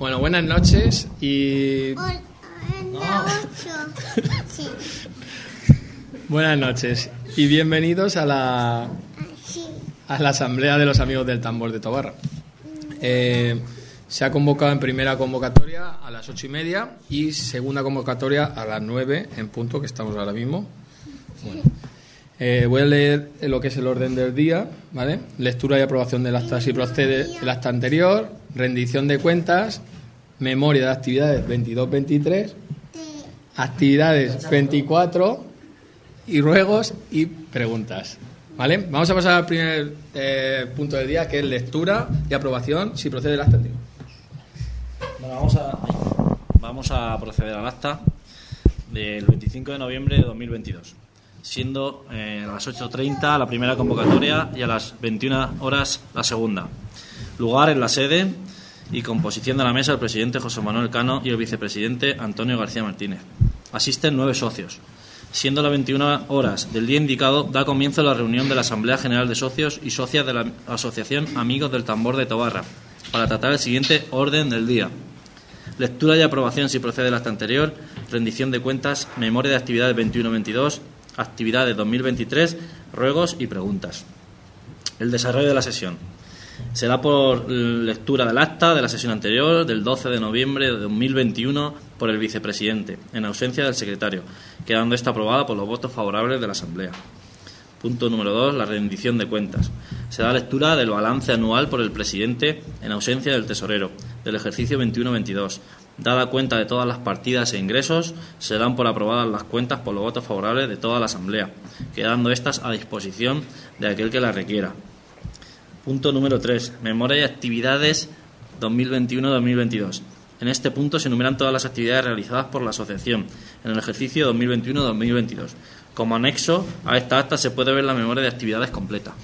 Bueno, buenas noches y... Sí. Buenas noches y bienvenidos a la Asamblea de los Amigos del Tambor de Tobarra. Se ha convocado en primera convocatoria a las 8:30 y segunda convocatoria a las 9 en punto, que estamos ahora mismo. Bueno, voy a leer lo que es el orden del día, ¿vale? Lectura y aprobación del acta si procede el acta anterior, rendición de cuentas, memoria de actividades 22-23, actividades 24 y ruegos y preguntas, ¿vale? Vamos a pasar al primer punto del día, que es lectura y aprobación si procede el acta anterior. Bueno, vamos a proceder al acta del 25 de noviembre de 2022, siendo a las 8:30 la primera convocatoria y a las 21 horas la segunda. Lugar en la sede y composición de la mesa el presidente José Manuel Cano y el vicepresidente Antonio García Martínez. Asisten 9 socios. Siendo las 21 horas del día indicado, da comienzo la reunión de la Asamblea General de Socios y Socias de la Asociación Amigos del Tambor de Tobarra para tratar el siguiente orden del día. Lectura y aprobación si procede el acta anterior, rendición de cuentas, memoria de actividades 21-22, actividades 2023, ruegos y preguntas. El desarrollo de la sesión será por lectura del acta de la sesión anterior del 12 de noviembre de 2021 por el vicepresidente, en ausencia del secretario, quedando esta aprobada por los votos favorables de la Asamblea. Punto número 2, la rendición de cuentas. Se da lectura del balance anual por el presidente, en ausencia del tesorero, del ejercicio 21-22. Dada cuenta de todas las partidas e ingresos, se dan por aprobadas las cuentas por los votos favorables de toda la Asamblea, quedando estas a disposición de aquel que las requiera. Punto número 3, memoria y actividades 2021-2022. En este punto se enumeran todas las actividades realizadas por la asociación en el ejercicio 2021-2022. Como anexo a esta acta se puede ver la memoria de actividades completa.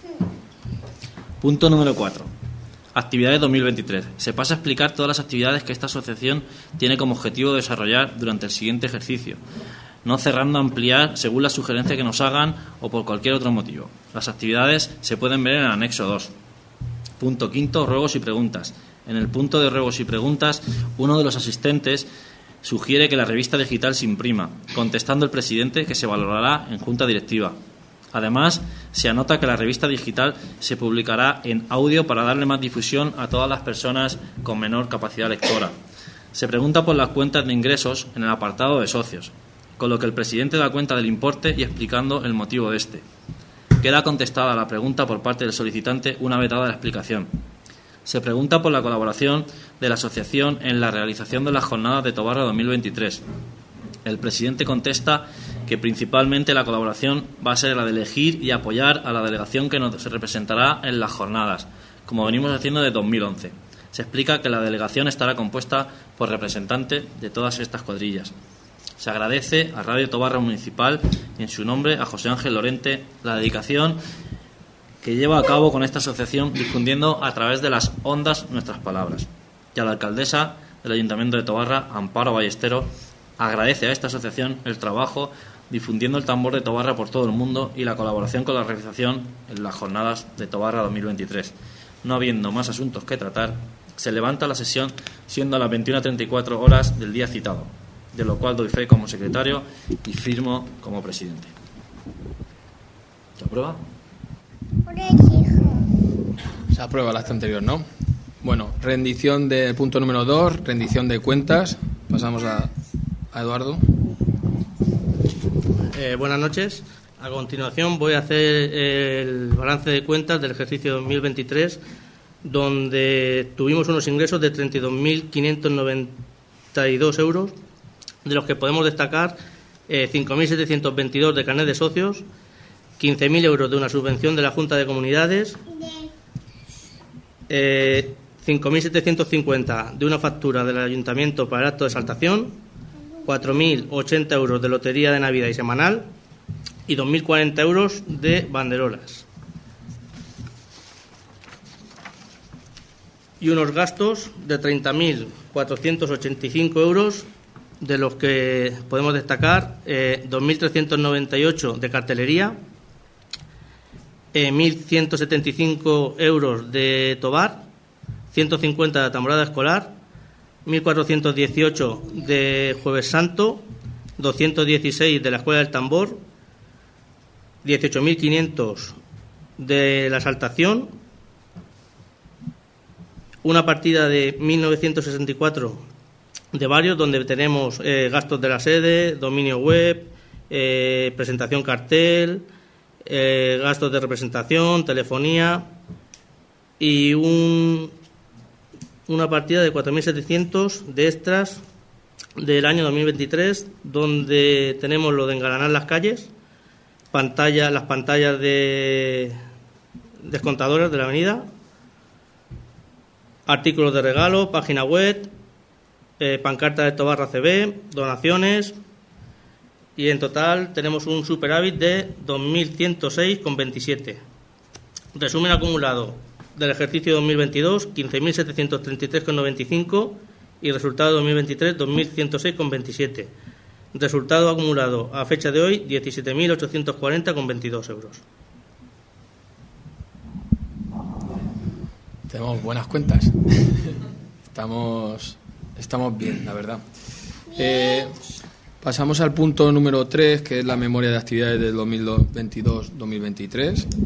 Punto número 4. Actividades 2023. Se pasa a explicar todas las actividades que esta asociación tiene como objetivo desarrollar durante el siguiente ejercicio, no cerrando a ampliar según la sugerencia que nos hagan o por cualquier otro motivo. Las actividades se pueden ver en el anexo 2. Punto 5. Ruegos y preguntas. En el punto de ruegos y preguntas, uno de los asistentes sugiere que la revista digital se imprima, contestando el presidente que se valorará en junta directiva. Además, se anota que la revista digital se publicará en audio para darle más difusión a todas las personas con menor capacidad lectora. Se pregunta por las cuentas de ingresos en el apartado de socios, con lo que el presidente da cuenta del importe y explicando el motivo de este. Queda contestada la pregunta por parte del solicitante una vez dada la explicación. Se pregunta por la colaboración de la asociación en la realización de las jornadas de Tobarra 2023. El presidente contesta que principalmente la colaboración va a ser la de elegir y apoyar a la delegación que nos representará en las jornadas, como venimos haciendo desde 2011. Se explica que la delegación estará compuesta por representantes de todas estas cuadrillas. Se agradece a Radio Tobarra Municipal y en su nombre a José Ángel Lorente la dedicación que lleva a cabo con esta asociación difundiendo a través de las ondas nuestras palabras. Y a la alcaldesa del Ayuntamiento de Tobarra, Amparo Ballestero, agradece a esta asociación el trabajo difundiendo el tambor de Tobarra por todo el mundo y la colaboración con la realización en las jornadas de Tobarra 2023. No habiendo más asuntos que tratar, se levanta la sesión siendo a las 21:34 horas del día citado, de lo cual doy fe como secretario y firmo como presidente. ¿Se aprueba? Se aprueba el acta anterior, ¿no? Bueno, rendición del punto número 2, rendición de cuentas. Pasamos a Eduardo. Buenas noches. A continuación voy a hacer el balance de cuentas del ejercicio 2023, donde tuvimos unos ingresos de 32.592 euros, de los que podemos destacar 5.722 de carnet de socios, 15.000 euros de una subvención de la Junta de Comunidades, 5.750 de una factura del Ayuntamiento para el acto de exaltación, 4.080 euros de lotería de Navidad y semanal y 2.040 euros de banderolas. Y unos gastos de 30.485 euros, de los que podemos destacar 2.398 de cartelería, 1.175 euros de tobar, 150 de tamborada escolar, 1.418 de Jueves Santo, 216 de la Escuela del Tambor, 18.500 de la Exaltación, una partida de 1.964 de varios, donde tenemos gastos de la sede, dominio web, presentación cartel, gastos de representación, telefonía, y una partida de 4.700 de extras del año 2023, donde tenemos lo de engalanar las calles, las pantallas de descontadoras de la avenida, artículos de regalo, página web, pancarta de Tobarra CB, donaciones, y en total tenemos un superávit de 2.106,27. Resumen acumulado del ejercicio 2022, 15.733,95, y resultado 2023, 2.106,27. Resultado acumulado a fecha de hoy, 17.840,22 euros. Tenemos buenas cuentas. Estamos bien, la verdad. Pasamos al punto número 3, que es la memoria de actividades del 2022-2023.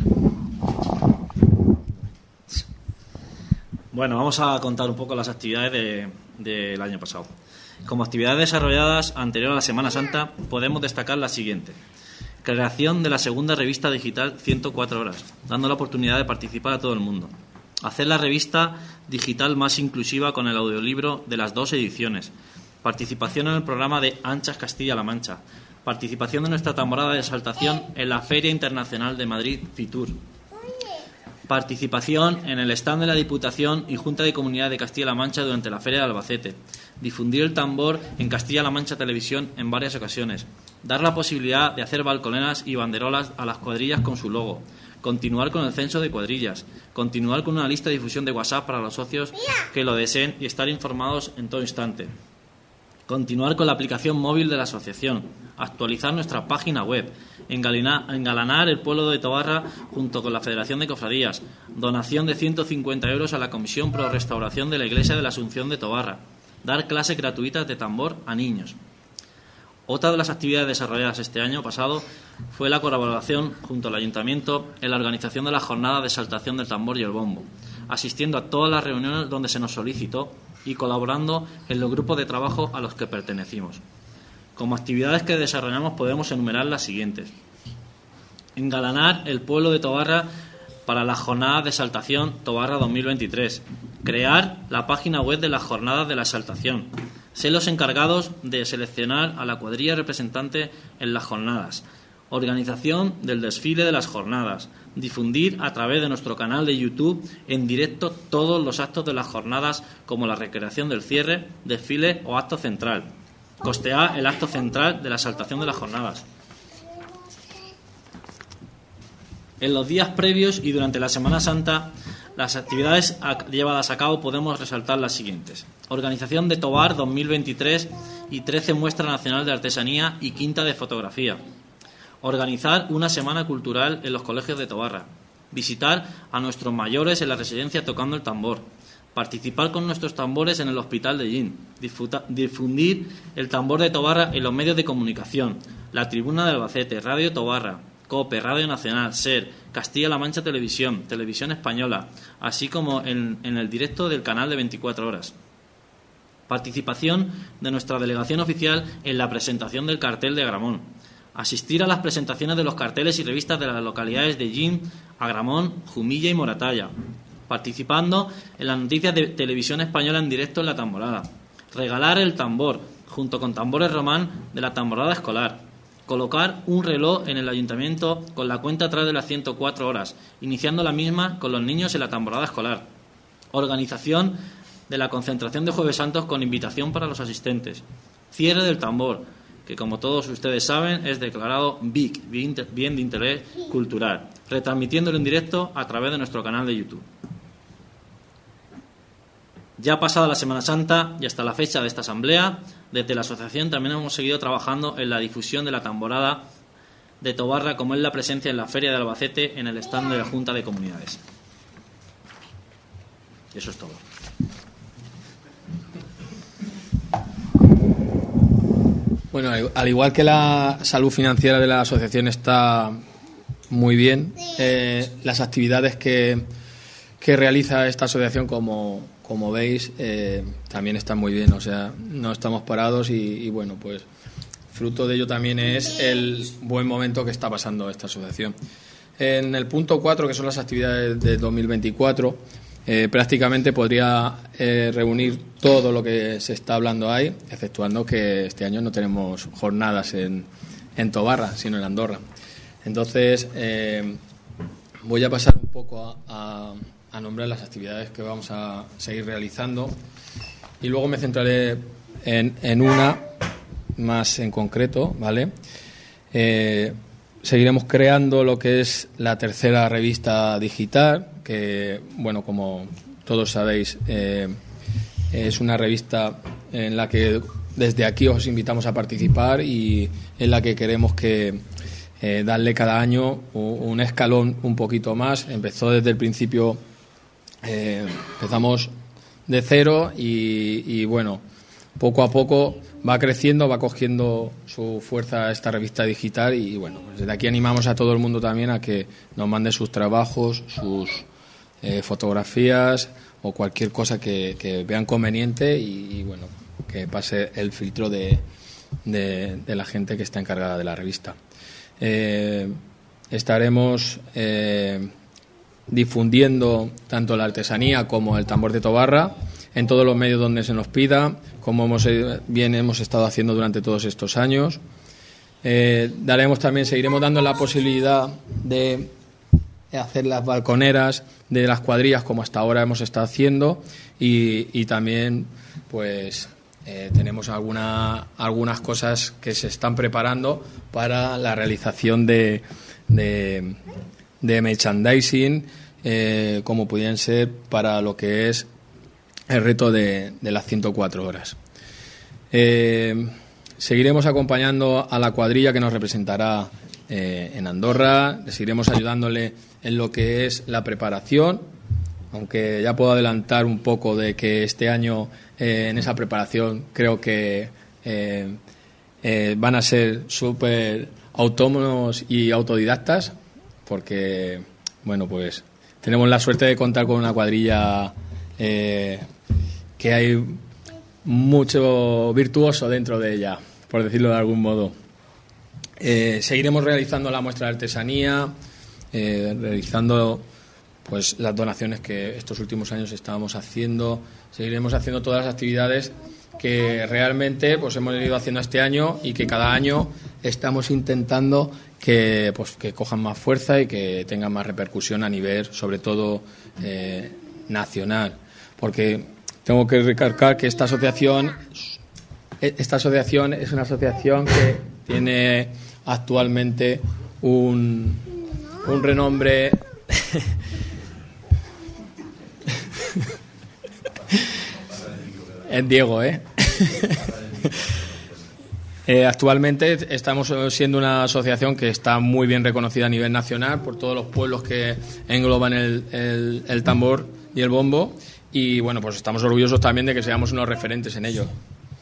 Bueno, vamos a contar un poco las actividades del año pasado. Como actividades desarrolladas anterior a la Semana Santa, podemos destacar las siguientes. Creación de la segunda revista digital 104 horas, dando la oportunidad de participar a todo el mundo. Hacer la revista digital más inclusiva con el audiolibro de las 2 ediciones. Participación en el programa de Anchas Castilla-La Mancha. Participación de nuestra tamborada de exaltación en la Feria Internacional de Madrid, Fitur. Participación en el stand de la Diputación y Junta de Comunidad de Castilla-La Mancha durante la Feria de Albacete. Difundir el tambor en Castilla-La Mancha Televisión en varias ocasiones. Dar la posibilidad de hacer balconeras y banderolas a las cuadrillas con su logo. Continuar con el censo de cuadrillas. Continuar con una lista de difusión de WhatsApp para los socios que lo deseen y estar informados en todo instante. Continuar con la aplicación móvil de la asociación. Actualizar nuestra página web. Engalanar el pueblo de Tobarra junto con la Federación de Cofradías. Donación de 150 euros a la Comisión Pro Restauración de la Iglesia de la Asunción de Tobarra. Dar clases gratuitas de tambor a niños. Otra de las actividades desarrolladas este año pasado fue la colaboración junto al Ayuntamiento en la organización de la jornada de exaltación del tambor y el bombo, asistiendo a todas las reuniones donde se nos solicitó y colaborando en los grupos de trabajo a los que pertenecimos. Como actividades que desarrollamos podemos enumerar las siguientes. Engalanar el pueblo de Tobarra para la jornada de exaltación Tobarra 2023. Crear la página web de las jornadas de la exaltación. Ser los encargados de seleccionar a la cuadrilla representante en las jornadas. Organización del desfile de las jornadas. Difundir a través de nuestro canal de YouTube en directo todos los actos de las jornadas, como la recreación del cierre, desfile o acto central. Costear el acto central de la exaltación de las jornadas. En los días previos y durante la Semana Santa, las actividades llevadas a cabo podemos resaltar las siguientes. Organización de Tobar 2023 y 13 Muestra Nacional de Artesanía y Quinta de Fotografía. Organizar una semana cultural en los colegios de Tobarra. Visitar a nuestros mayores en la residencia tocando el tambor. Participar con nuestros tambores en el hospital de Gin. Difundir el tambor de Tobarra en los medios de comunicación. La Tribuna de Albacete, Radio Tobarra, COPE, Radio Nacional, SER, Castilla-La Mancha Televisión, Televisión Española, así como en el directo del canal de 24 horas. Participación de nuestra delegación oficial en la presentación del cartel de Agramón. Asistir a las presentaciones de los carteles y revistas de las localidades de Gin, Agramón, Jumilla y Moratalla. Participando en las noticias de Televisión Española en directo en la tamborada. Regalar el tambor, junto con tambores román de la tamborada escolar. Colocar un reloj en el ayuntamiento con la cuenta atrás de las 104 horas, iniciando la misma con los niños en la temporada escolar. Organización de la concentración de Jueves Santos con invitación para los asistentes. Cierre del tambor, que como todos ustedes saben es declarado BIC, Bien de Interés Cultural, retransmitiéndolo en directo a través de nuestro canal de YouTube. Ya pasada la Semana Santa y hasta la fecha de esta asamblea, desde la asociación también hemos seguido trabajando en la difusión de la tamborada de Tobarra, como es la presencia en la Feria de Albacete en el stand de la Junta de Comunidades. Y eso es todo. Bueno, al igual que la salud financiera de la asociación está muy bien, las actividades que realiza esta asociación, como veis, también están muy bien. O sea, no estamos parados y bueno, pues fruto de ello también es el buen momento que está pasando esta asociación. En el punto 4, que son las actividades de 2024, prácticamente podría reunir todo lo que se está hablando ahí, exceptuando que este año no tenemos jornadas en Tobarra, sino en Andorra. Entonces, voy a pasar un poco a nombrar las actividades que vamos a seguir realizando y luego me centraré en una más en concreto, ¿vale? Seguiremos creando lo que es la tercera revista digital, que, bueno, como todos sabéis, es una revista en la que desde aquí os invitamos a participar y en la que queremos que darle cada año un escalón un poquito más. Empezó desde el principio, empezamos de cero y bueno, poco a poco va creciendo, va cogiendo su fuerza esta revista digital y bueno, pues desde aquí animamos a todo el mundo también a que nos mande sus trabajos, sus fotografías o cualquier cosa que vean conveniente y bueno, que pase el filtro de la gente que está encargada de la revista. Estaremos difundiendo tanto la artesanía como el tambor de Tobarra en todos los medios donde se nos pida, como hemos estado haciendo durante todos estos años. Seguiremos dando la posibilidad de hacer las balconeras de las cuadrillas como hasta ahora hemos estado haciendo y también pues tenemos algunas cosas que se están preparando para la realización de merchandising, como pudieran ser para lo que es el reto de las 104 horas. Seguiremos acompañando a la cuadrilla que nos representará en Andorra, seguiremos ayudándole en lo que es la preparación, aunque ya puedo adelantar un poco de que este año en esa preparación creo que van a ser súper autónomos y autodidactas, porque bueno, pues tenemos la suerte de contar con una cuadrilla que hay mucho virtuoso dentro de ella, por decirlo de algún modo. Seguiremos realizando la muestra de artesanía, realizando pues las donaciones que estos últimos años estábamos haciendo. Seguiremos haciendo todas las actividades que realmente pues hemos ido haciendo este año y que cada año estamos intentando que cojan más fuerza y que tengan más repercusión a nivel, sobre todo, nacional. Porque tengo que recalcar que esta asociación es una asociación que tiene actualmente un renombre es Diego, actualmente estamos siendo una asociación que está muy bien reconocida a nivel nacional por todos los pueblos que engloban el tambor y el bombo y bueno, pues estamos orgullosos también de que seamos unos referentes en ello.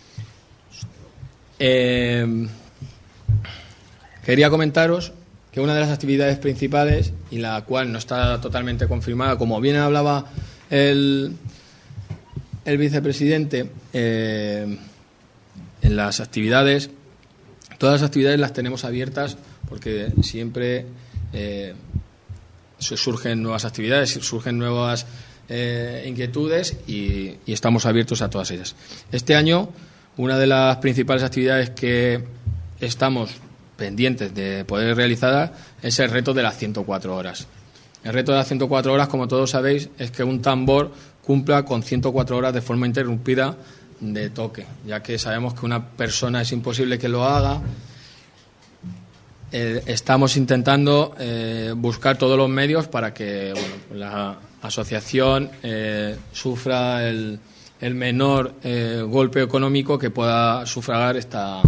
Quería comentaros que una de las actividades principales y la cual no está totalmente confirmada, como bien hablaba el vicepresidente, en las actividades, todas las actividades las tenemos abiertas porque siempre surgen nuevas actividades, surgen nuevas inquietudes y estamos abiertos a todas ellas. Este año, una de las principales actividades que estamos pendientes de poder realizar es el reto de las 104 horas. El reto de las 104 horas, como todos sabéis, es que un tambor cumpla con 104 horas de forma interrumpida de toque, ya que sabemos que una persona es imposible que lo haga. Estamos intentando buscar todos los medios para que la asociación sufra el menor golpe económico que pueda sufragar esta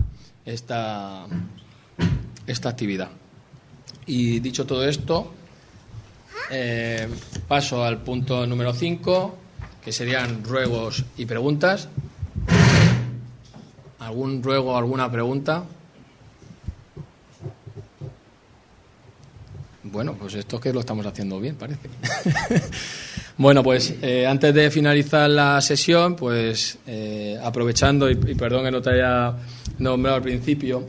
actividad. Y dicho todo esto, paso al punto número 5, que serían ruegos y preguntas. ¿Algún ruego, alguna pregunta? Bueno, pues esto es que lo estamos haciendo bien, parece. Bueno, pues antes de finalizar la sesión, pues aprovechando, y perdón que no te haya nombrado al principio,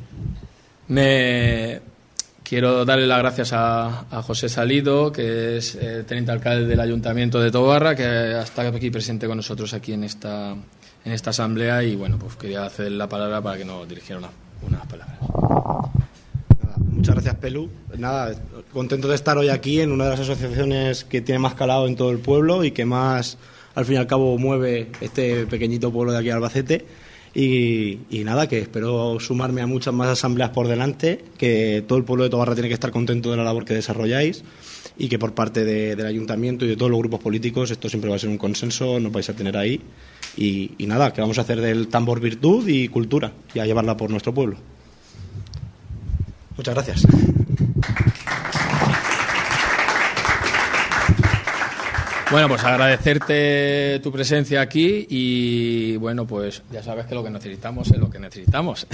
quiero darle las gracias a José Salido, que es teniente alcalde del Ayuntamiento de Tobarra, que está aquí presente con nosotros aquí en esta asamblea, y bueno, pues quería hacer la palabra para que nos dirigiera unas palabras. Muchas gracias, Pelu. Nada, contento de estar hoy aquí en una de las asociaciones que tiene más calado en todo el pueblo y que más, al fin y al cabo, mueve este pequeñito pueblo de aquí, Albacete. Y nada, que espero sumarme a muchas más asambleas por delante, que todo el pueblo de Tobarra tiene que estar contento de la labor que desarrolláis y que por parte del Ayuntamiento y de todos los grupos políticos esto siempre va a ser un consenso, nos vais a tener ahí. Y nada, que vamos a hacer del tambor virtud y cultura y a llevarla por nuestro pueblo. Muchas gracias. Bueno, pues agradecerte tu presencia aquí y bueno, pues ya sabes que lo que necesitamos es lo que necesitamos.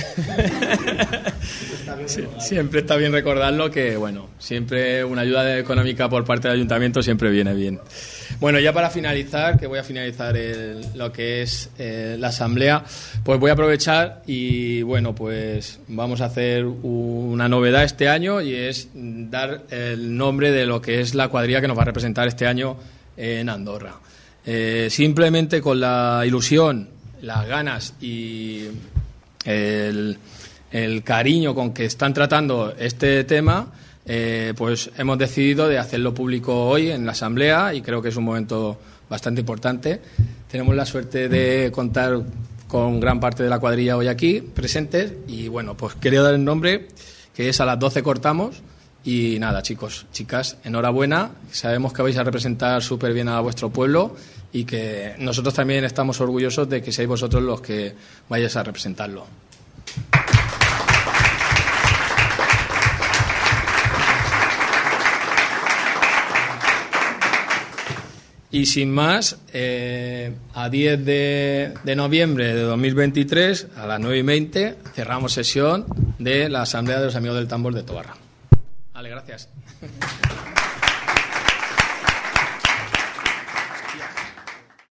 Sí, siempre está bien recordarlo, que bueno, siempre una ayuda económica por parte del ayuntamiento siempre viene bien. Bueno, ya para finalizar, que voy a finalizar lo que es la asamblea, pues voy a aprovechar y bueno, pues vamos a hacer una novedad este año, y es dar el nombre de lo que es la cuadrilla que nos va a representar este año en Andorra. Simplemente con la ilusión, las ganas y el cariño con que están tratando este tema, pues hemos decidido de hacerlo público hoy en la asamblea, y creo que es un momento bastante importante. Tenemos la suerte de contar con gran parte de la cuadrilla hoy aquí presentes, y bueno, pues quería dar el nombre, que es a las 12 cortamos. Y nada, chicos, chicas, enhorabuena. Sabemos que vais a representar súper bien a vuestro pueblo, y que nosotros también estamos orgullosos de que seáis vosotros los que vayáis a representarlo. Y sin más, a 10 de noviembre de 2023, a las 9:20, cerramos sesión de la Asamblea de los Amigos del Tambor de Tobarra. Vale, gracias.